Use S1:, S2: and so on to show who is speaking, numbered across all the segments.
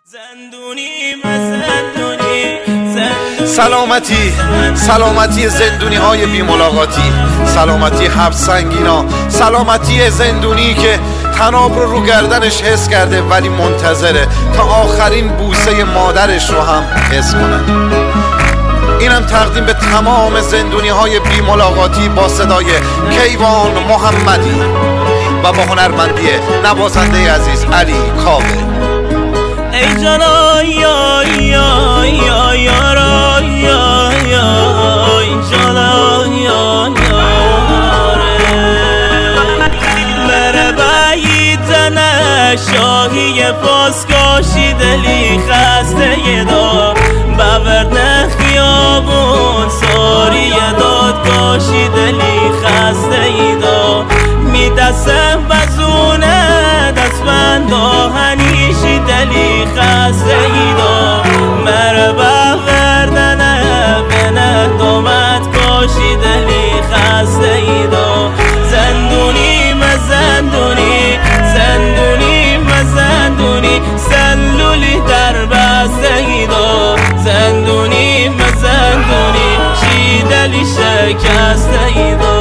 S1: سلامتی زندونی های بی ملاقاتی، سلامتی حبس سنگینا، سلامتی زندونی که تناب رو گردنش حس کرده ولی منتظره تا آخرین بوسه مادرش رو هم حس کنه. اینم تقدیم به تمام زندونی های بی ملاقاتی با صدای کیوان محمدی و با هنرمندی نوازنده عزیز علی کاوه.
S2: ای جانا یا یا یا یا یا یا ای جانا یا یا بره بعیدنه شاهی پاسکاشی دلی خسته یه دا بورد خیابون ساری دادگاشی دلی خسته ای دا می دستم بزونه دست بند آهنیشی دلی خسته ای دا مره بوردنه بنه دامت کاشی دلی خسته ای دا زندونی مزندونی زندونی مزندونی سلولی در بسته ای دا زندونی مزندونی چی دلی شکسته ای دا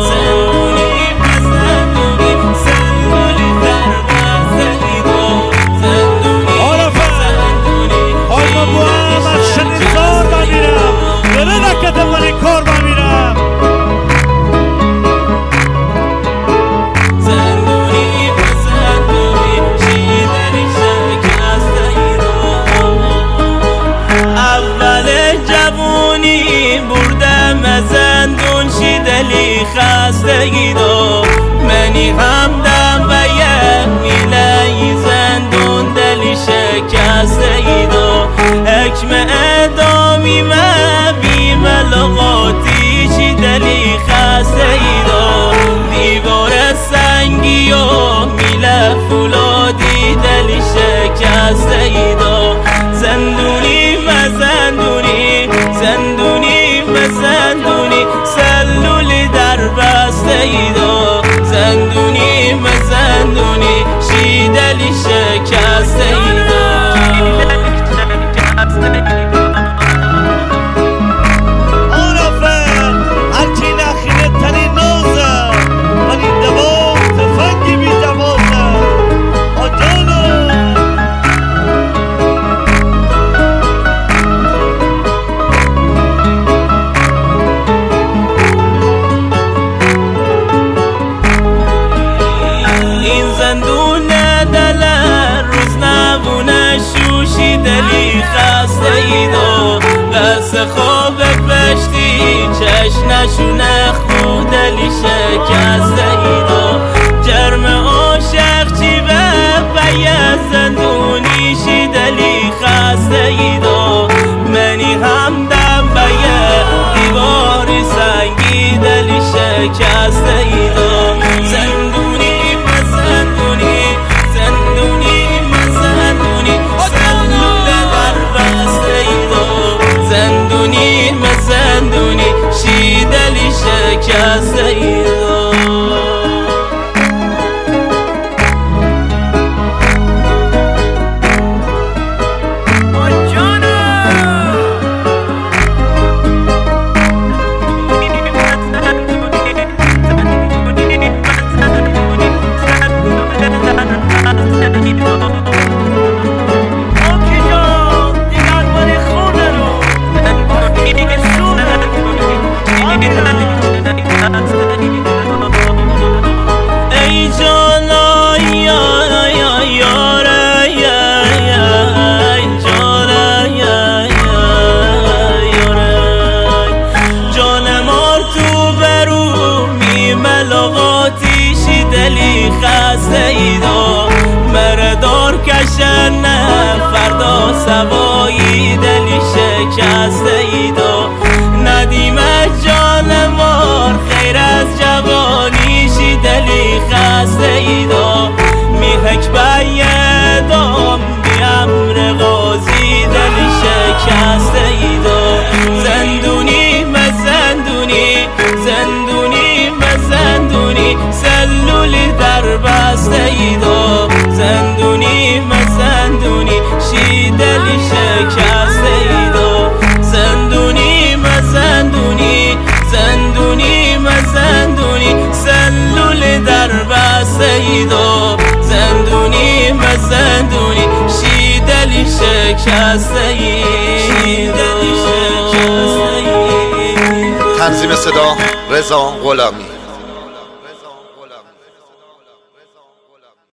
S2: زندون شی دلی خستگی دو منی همدم و یه میلی زندون دلی شکستگی دو حکم ادامی و بیم لغاتی شی دلی خستگی دو دیوار سنگی و میله فولادی دلی شکستگی دو زندونی و زندونی زندونی و زندونی سلولی در بسته ای دو زندونی و زندونی شی دلی شکسته ای دو دلی خسته ای دو دست خواب پشتی چشنشونه خود دلی شکسته ای دو جرم عاشق چی و یه زندونی شی دلی خسته ای دو منی همدم و یه دیواری سنگی دلی شکسته ای دو زندونی و زندونی زندونی و زندونی زندونی و زندونی شی دلی شکسته ای دو اید و زندونی به زندونی شیدلی شکسته اید.
S1: تنظیم صدا رضا غلامی.